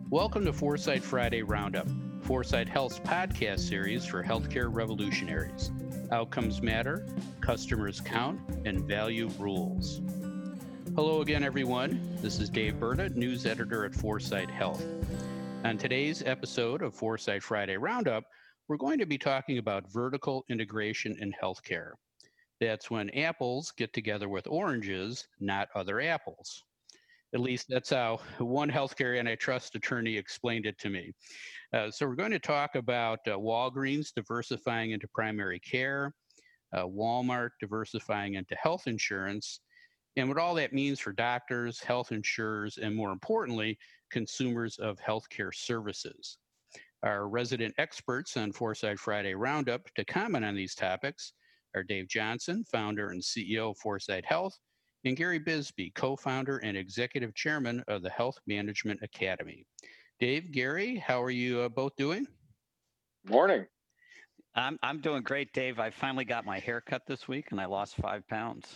Welcome to Foresight Friday Roundup, Foresight Health's podcast series for healthcare revolutionaries. Outcomes matter, customers count, and value rules. Hello again, everyone. This is Dave Berta, news editor at Foresight Health. On today's episode of Foresight Friday Roundup, we're going to be talking about vertical integration in healthcare. That's when apples get together with oranges, not other apples. At least that's how one healthcare antitrust attorney explained it to me. So we're going to talk about Walgreens diversifying into primary care, Walmart diversifying into health insurance, and what all that means for doctors, health insurers, and more importantly, consumers of healthcare services. Our resident experts on Foresight Friday Roundup to comment on these topics are Dave Johnson, founder and CEO of Foresight Health, and Gary Bisbee, co-founder and executive chairman of the Health Management Academy. Dave, Gary, how are you both doing? Morning. I'm doing great, Dave. I finally got my hair cut this week, and I lost 5 pounds.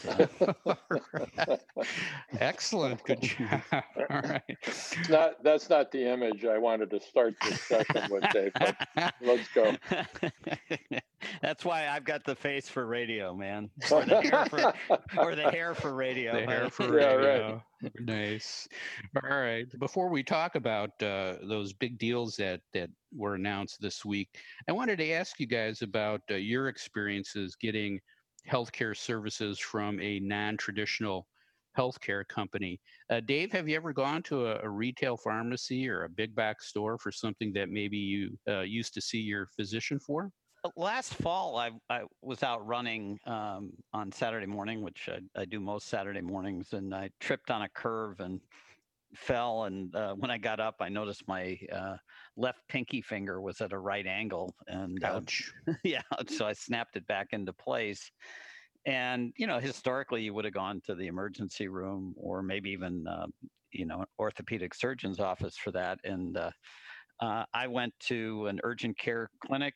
Excellent, good job. All right. That's not the image I wanted to start this session with, Dave. But let's go. That's why I've got the face for radio, man, or the hair for radio. The hair for Yeah, radio. Right. Nice. All right. Before we talk about those big deals that were announced this week, I wanted to ask you guys about your experiences getting healthcare services from a non-traditional healthcare company. Dave, have you ever gone to a retail pharmacy or a big box store for something that maybe you used to see your physician for? Last fall, I was out running on Saturday morning, which I do most Saturday mornings, and I tripped on a curve and fell. And when I got up, I noticed my left pinky finger was at a right angle. And ouch. Yeah, so I snapped it back into place. And, historically, you would have gone to the emergency room or maybe even, an orthopedic surgeon's office for that. And I went to an urgent care clinic.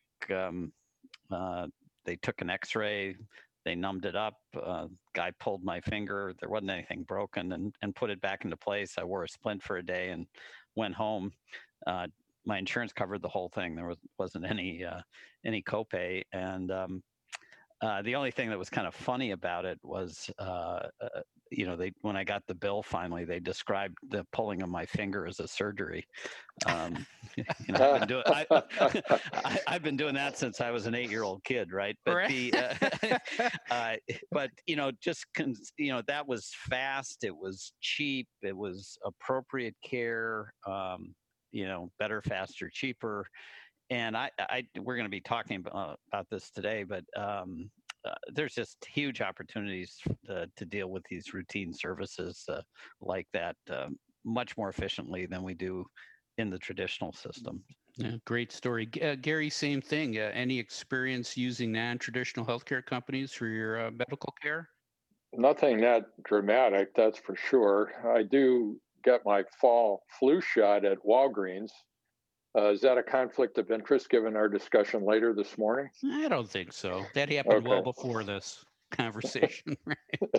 They took an x-ray, they numbed it up. Guy pulled my finger. There wasn't anything broken, and put it back into place. I wore a splint for a day and went home. My insurance covered the whole thing. There wasn't any copay. And the only thing that was kind of funny about it was, when I got the bill finally, they described the pulling of my finger as a surgery. I've been doing that since I was an 8-year-old kid, right? But right. that was fast. It was cheap. It was appropriate care. Better, faster, cheaper. And we're going to be talking about this today, but there's just huge opportunities to deal with these routine services like that much more efficiently than we do in the traditional system. Yeah, great story. Gary, same thing. Any experience using non-traditional healthcare companies for your medical care? Nothing that dramatic, that's for sure. I do get my fall flu shot at Walgreens. Is that a conflict of interest given our discussion later this morning? I don't think so. That happened well before this conversation, right?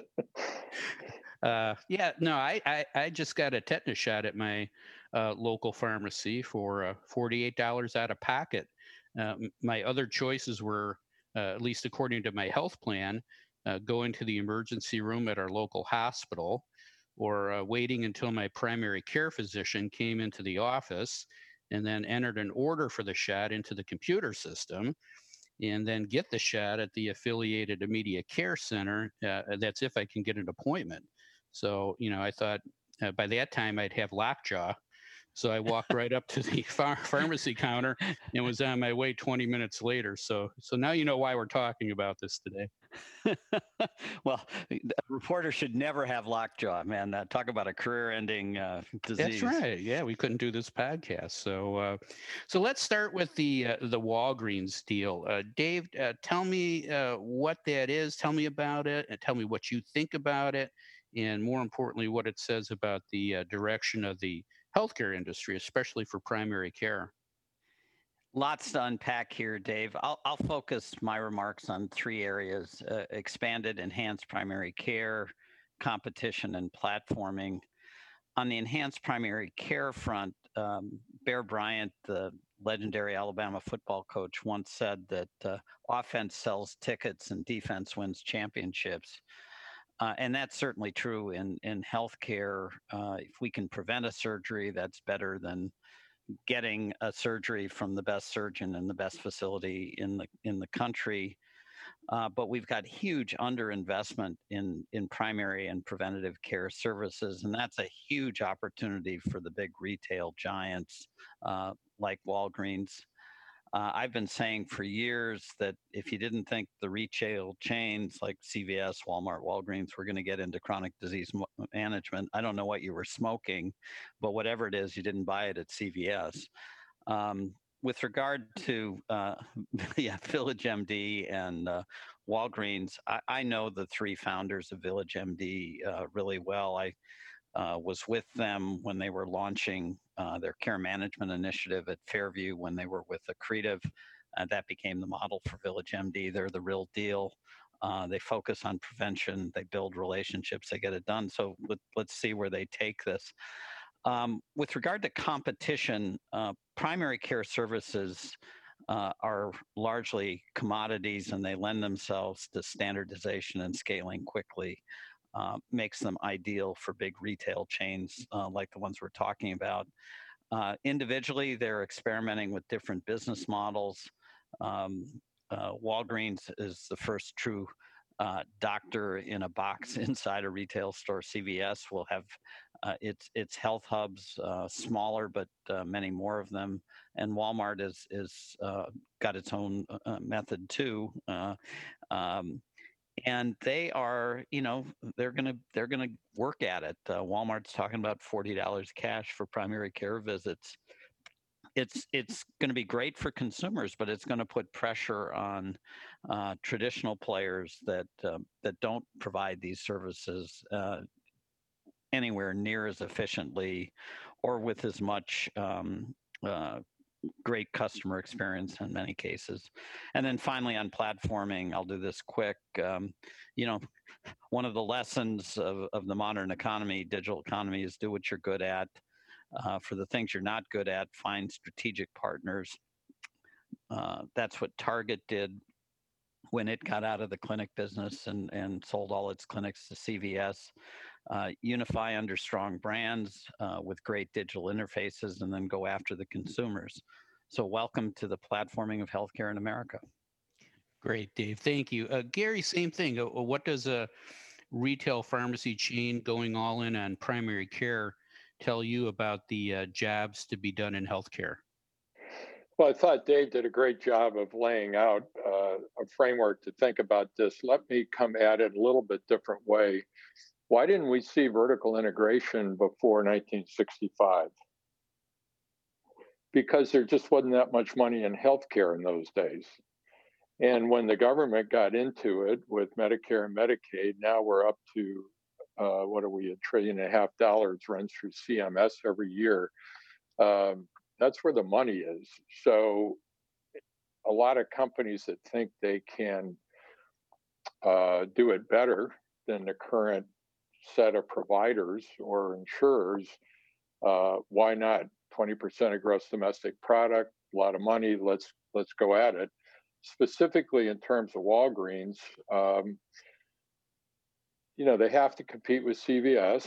I just got a tetanus shot at my local pharmacy for $48 out of pocket. My other choices were, at least according to my health plan, going to the emergency room at our local hospital, or waiting until my primary care physician came into the office and then entered an order for the shot into the computer system, and then get the shot at the affiliated immediate care center. That's if I can get an appointment. So, I thought by that time I'd have lockjaw. So I walked right up to the pharmacy counter and was on my way 20 minutes later. So now you know why we're talking about this today. Well, a reporter should never have lockjaw, man. Talk about a career-ending disease. That's right. Yeah, we couldn't do this podcast. So let's start with the Walgreens deal. Dave, tell me what that is. Tell me about it, and tell me what you think about it, and more importantly, what it says about the direction of the healthcare industry, especially for primary care. Lots to unpack here, Dave. I'll focus my remarks on 3 areas: expanded, enhanced primary care, competition, and platforming. On the enhanced primary care front, Bear Bryant, the legendary Alabama football coach, once said that offense sells tickets and defense wins championships. And that's certainly true in healthcare. If we can prevent a surgery, that's better than getting a surgery from the best surgeon in the best facility in the country. But we've got huge underinvestment in primary and preventative care services, and that's a huge opportunity for the big retail giants like Walgreens. I've been saying for years that if you didn't think the retail chains like CVS, Walmart, Walgreens were going to get into chronic disease management, I don't know what you were smoking, but whatever it is, you didn't buy it at CVS. With regard to VillageMD and Walgreens, I know the three founders of VillageMD really well. I was with them when they were launching their care management initiative at Fairview when they were with Accretive. That became the model for VillageMD. They're the real deal. They focus on prevention. They build relationships. They get it done. So let's see where they take this. With regard to competition, primary care services are largely commodities and they lend themselves to standardization and scaling quickly. Makes them ideal for big retail chains like the ones we're talking about. Individually, they're experimenting with different business models. Walgreens is the first true doctor in a box inside a retail store. CVS will have its health hubs, smaller, but many more of them. And Walmart is got its own method too. And they are, they're gonna work at it. Walmart's talking about $40 cash for primary care visits. It's going to be great for consumers, but it's going to put pressure on traditional players that don't provide these services anywhere near as efficiently or with as much great customer experience in many cases. And then finally on platforming, I'll do this quick. One of the lessons of the modern economy, digital economy, is do what you're good at. For the things you're not good at, find strategic partners. That's what Target did when it got out of the clinic business and sold all its clinics to CVS. Unify under strong brands with great digital interfaces and then go after the consumers. So welcome to the platforming of healthcare in America. Great, Dave. Thank you. Gary, same thing. What does a retail pharmacy chain going all in on primary care tell you about the jobs to be done in healthcare? Well, I thought Dave did a great job of laying out a framework to think about this. Let me come at it a little bit different way. Why didn't we see vertical integration before 1965? Because there just wasn't that much money in healthcare in those days. And when the government got into it with Medicare and Medicaid, now we're up to, what are we, $1.5 trillion runs through CMS every year. That's where the money is. So a lot of companies that think they can do it better than the current set of providers or insurers, why not? 20% of gross domestic product, a lot of money, let's go at it. Specifically in terms of Walgreens, they have to compete with CVS.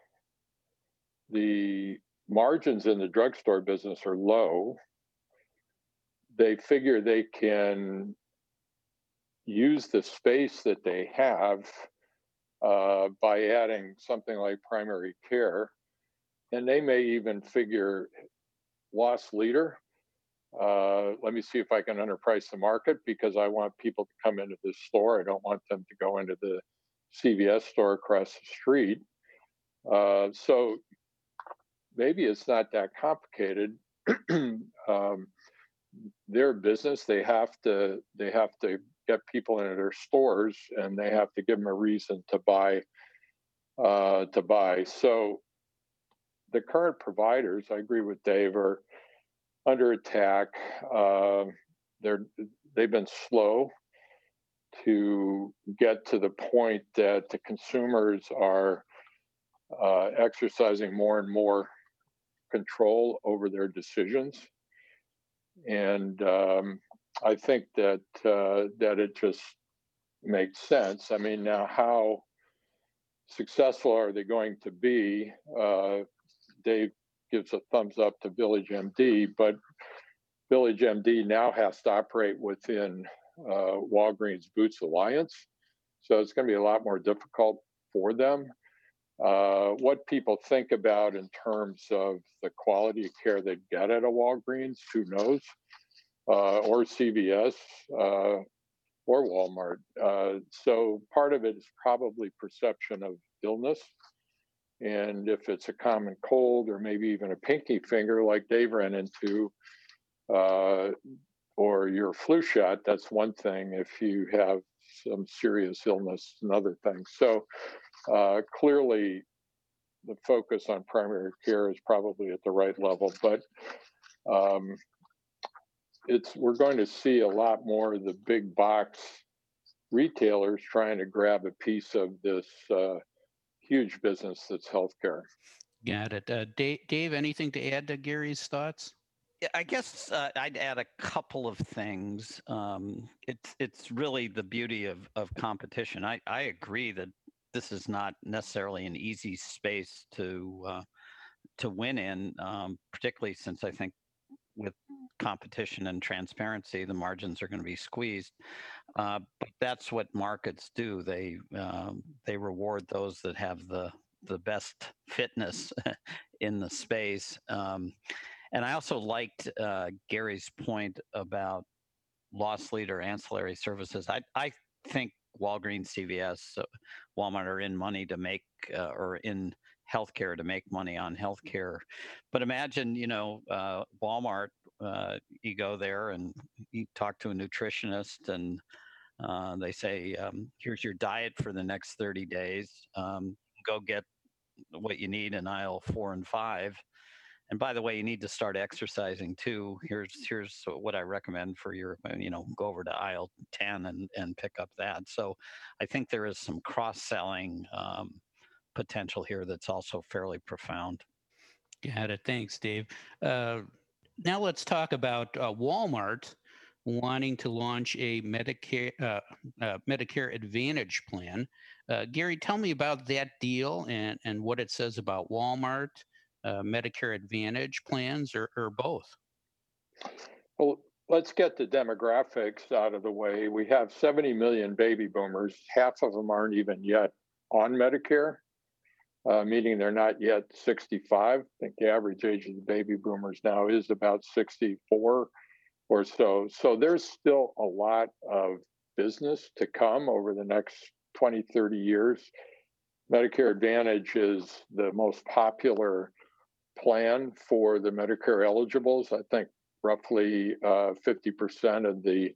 The margins in the drugstore business are low. They figure they can use the space that they have by adding something like primary care. And they may even figure loss leader. Let me see if I can underprice the market because I want people to come into this store. I don't want them to go into the CVS store across the street. So maybe it's not that complicated. Their business, they have to get people into their stores, and they have to give them a reason to buy. So the current providers, I agree with Dave, are under attack. They've been slow to get to the point that the consumers are exercising more and more control over their decisions. And I think that it just makes sense. I mean, now how successful are they going to be? Dave gives a thumbs up to Village MD, but Village MD now has to operate within Walgreens Boots Alliance. So it's going to be a lot more difficult for them. What people think about in terms of the quality of care they get at a Walgreens, who knows? Or CVS or Walmart. So part of it is probably perception of illness. And if it's a common cold or maybe even a pinky finger like Dave ran into, or your flu shot, that's one thing. If you have some serious illness, another thing. So clearly, the focus on primary care is probably at the right level, but um, we're going to see a lot more of the big box retailers trying to grab a piece of this huge business that's healthcare. Got it. Dave, anything to add to Gary's thoughts? Yeah, I guess I'd add a couple of things. It's really the beauty of competition. I agree that this is not necessarily an easy space to win in, particularly since I think with competition and transparency, the margins are going to be squeezed. But that's what markets do. They reward those that have the best fitness in the space. And I also liked Gary's point about loss leader ancillary services. I think Walgreens, CVS, Walmart are in money to make, or in healthcare to make money on healthcare. But imagine, Walmart, you go there and you talk to a nutritionist and they say, here's your diet for the next 30 days. Go get what you need in aisle 4 and 5. And by the way, you need to start exercising too. Here's what I recommend for your, go over to aisle 10 and pick up that. So I think there is some cross-selling potential here that's also fairly profound. Got it. Thanks, Dave. Now let's talk about Walmart wanting to launch a Medicare Advantage plan. Gary, tell me about that deal and what it says about Walmart, Medicare Advantage plans, or both. Well, let's get the demographics out of the way. We have 70 million baby boomers. Half of them aren't even yet on Medicare, meaning they're not yet 65. I think the average age of the baby boomers now is about 64 or so. So there's still a lot of business to come over the next 20, 30 years. Medicare Advantage is the most popular plan for the Medicare eligibles. I think roughly 50% of the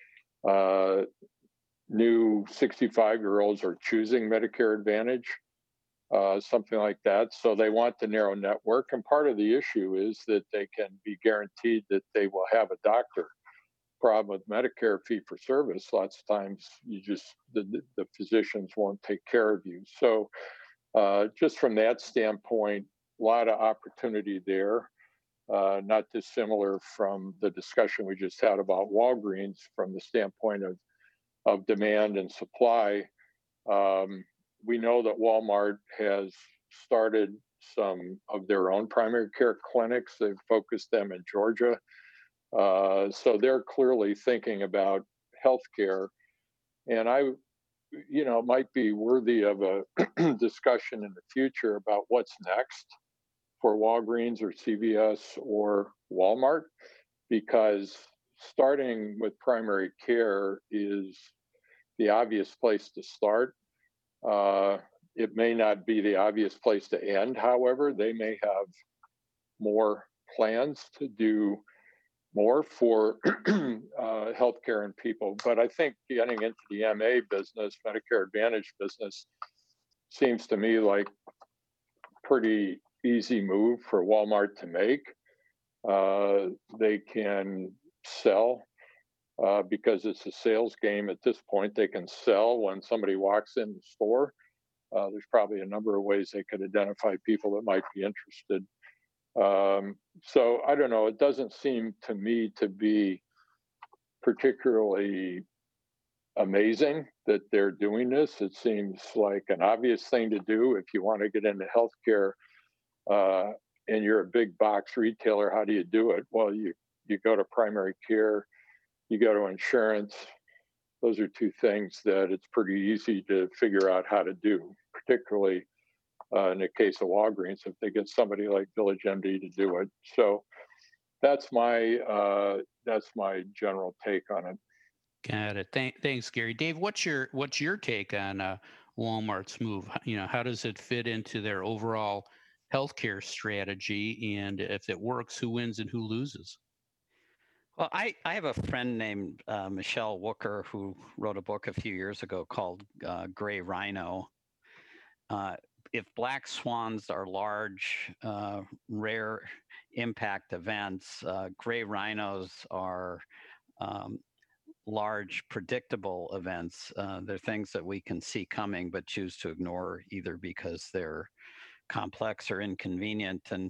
new 65-year-olds are choosing Medicare Advantage, something like that. So they want the narrow network. And part of the issue is that they can be guaranteed that they will have a doctor. Problem with Medicare fee for service, lots of times the physicians won't take care of you. So just from that standpoint, a lot of opportunity there. Not dissimilar from the discussion we just had about Walgreens from the standpoint of demand and supply. We know that Walmart has started some of their own primary care clinics. They've focused them in Georgia. So they're clearly thinking about healthcare. And might be worthy of a discussion in the future about what's next for Walgreens or CVS or Walmart, because starting with primary care is the obvious place to start. It may not be the obvious place to end. However, they may have more plans to do more for healthcare and people. But I think getting into the MA business, Medicare Advantage business, seems to me like pretty easy move for Walmart to make. They can sell because it's a sales game at this point. They can sell when somebody walks in the store. There's probably a number of ways they could identify people that might be interested. So I don't know. It doesn't seem to me to be particularly amazing that they're doing this. It seems like an obvious thing to do if you want to get into healthcare, uh, and you're a big box retailer. How do you do it? Well, you go to primary care, you go to insurance. Those are two things that it's pretty easy to figure out how to do, particularly in the case of Walgreens, if they get somebody like VillageMD to do it. So that's my general take on it. Got it. Thanks, Gary. Dave, what's your take on Walmart's move? How does it fit into their overall healthcare strategy? And if it works, who wins and who loses? Well, I have a friend named Michelle Wooker who wrote a book a few years ago called Gray Rhino. If black swans are large, rare impact events, gray rhinos are large, predictable events. They're things that we can see coming but choose to ignore either because they're complex or inconvenient. And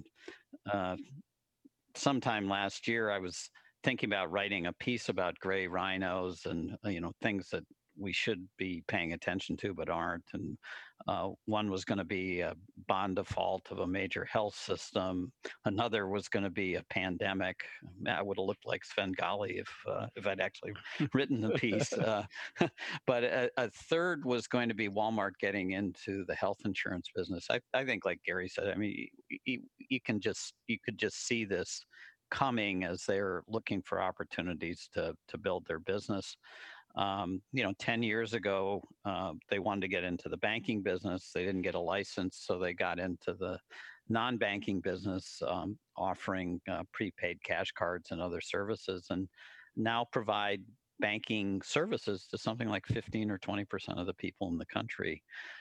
sometime last year, I was thinking about writing a piece about gray rhinos and things that we should be paying attention to but aren't. And one was going to be a bond default of a major health system. Another was going to be a pandemic. I would have looked like Svengali if I'd actually written the piece. But a third was going to be Walmart getting into the health insurance business. I think, like Gary said, I mean, you could just see this coming as they're looking for opportunities to build their business. 10 years ago, they wanted to get into the banking business. They didn't get a license, so they got into the non-banking business, offering prepaid cash cards and other services, and now provide banking services to something like 15 or 20% of the people in the country.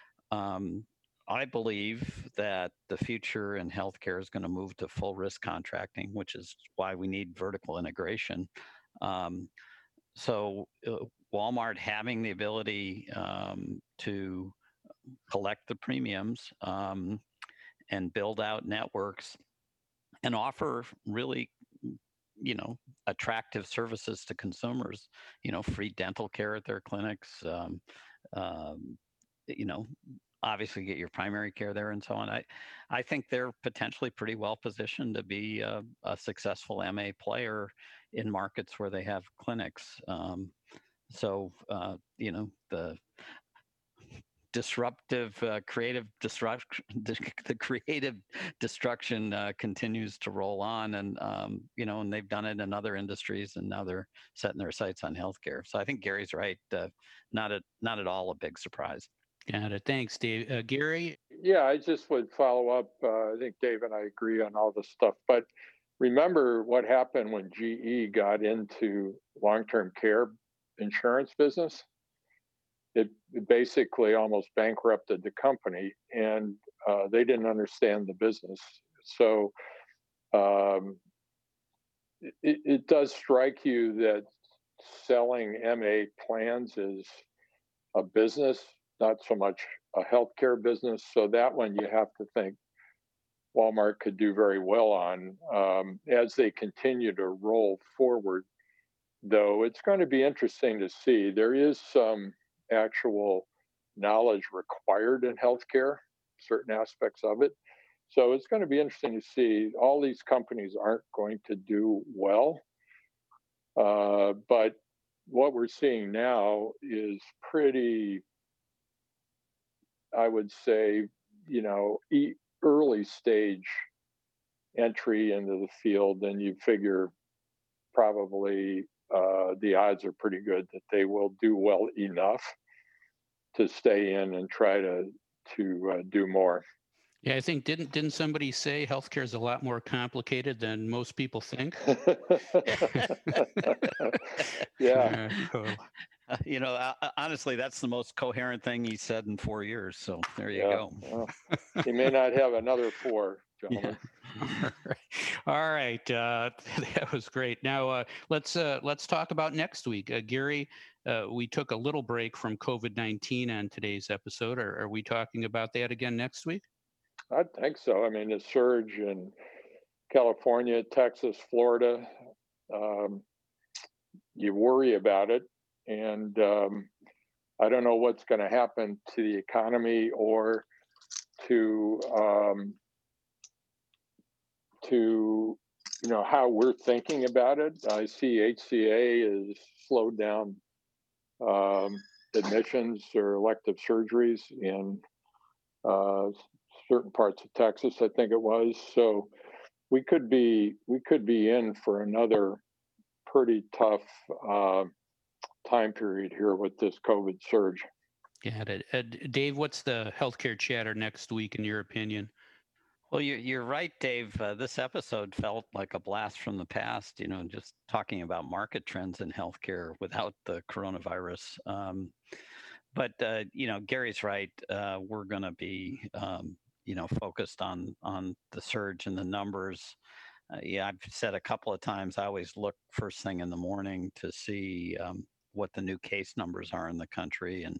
I believe that the future in healthcare is going to move to full risk contracting, which is why we need vertical integration. So Walmart having the ability to collect the premiums and build out networks and offer really, attractive services to consumers, free dental care at their clinics, obviously get your primary care there and so on. I think they're potentially pretty well positioned to be a successful MA player in markets where they have clinics. The disruptive, creative disruption, the creative destruction continues to roll on, and and they've done it in other industries, and now they're setting their sights on healthcare. So I think Gary's right. Not at all a big surprise. Got it. Thanks, Dave. Gary? Yeah, I just would follow up. I think Dave and I agree on all this stuff, but remember what happened when GE got into long-term care insurance business? It basically almost bankrupted the company, and they didn't understand the business. So it does strike you that selling MA plans is a business, not so much a healthcare business. So that one you have to think Walmart could do very well on as they continue to roll forward. Though it's going to be interesting to see. There is some actual knowledge required in healthcare, certain aspects of it. So it's going to be interesting to see. All these companies aren't going to do well, but what we're seeing now is pretty, I would say, early stage entry into the field, and you figure probably the odds are pretty good that they will do well enough to stay in and try to do more. Yeah, I think didn't somebody say healthcare is a lot more complicated than most people think? Yeah. Honestly, that's the most coherent thing he said in 4 years. So there you go. Well, he may not have another 4, gentlemen. Yeah. All right. That was great. Now let's talk about next week. Gary, we took a little break from COVID-19 on today's episode. Are we talking about that again next week? I think so. I mean, the surge in California, Texas, Florida, you worry about it. And I don't know what's going to happen to the economy or to how we're thinking about it. I see HCA has slowed down admissions or elective surgeries in certain parts of Texas, I think it was. So we could be in for another pretty tough time period here with this COVID surge. Got it. Dave, what's the healthcare chatter next week, in your opinion? Well, you're right, Dave. This episode felt like a blast from the past, just talking about market trends in healthcare without the coronavirus. But Gary's right. We're going to be, focused on the surge and the numbers. I've said a couple of times, I always look first thing in the morning to see what the new case numbers are in the country. And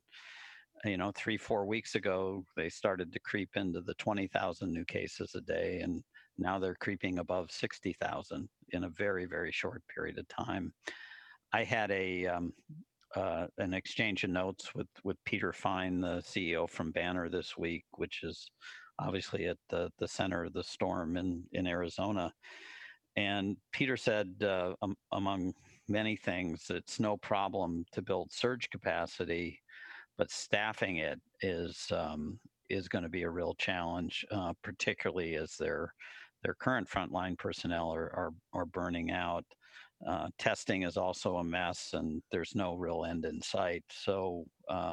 3-4 weeks ago, they started to creep into the 20,000 new cases a day, and now they're creeping above 60,000 in a very, very short period of time. I had an exchange of notes with Peter Fine, the CEO from Banner this week, which is obviously at the center of the storm in Arizona. And Peter said, among many things, it's no problem to build surge capacity, but staffing it is going to be a real challenge, particularly as their current frontline personnel are burning out. Testing is also a mess, and there's no real end in sight. So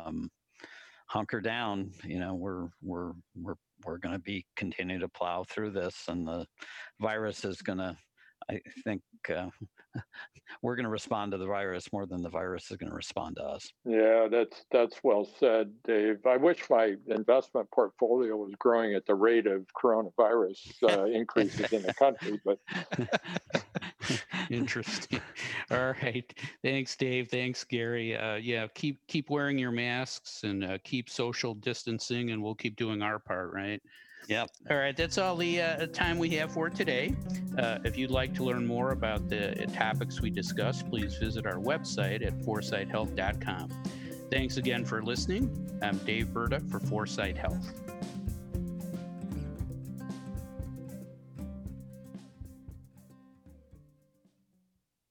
hunker down. We're going to be continue to plow through this, and the virus is going to. I think we're going to respond to the virus more than the virus is going to respond to us. Yeah, that's well said, Dave. I wish my investment portfolio was growing at the rate of coronavirus increases in the country, but interesting. All right, thanks, Dave. Thanks, Gary. Keep wearing your masks and keep social distancing, and we'll keep doing our part, right? Yep. All right, that's all the time we have for today. If you'd like to learn more about the topics we discussed, please visit our website at foresighthealth.com. Thanks again for listening. I'm Dave Burda for Foresight Health.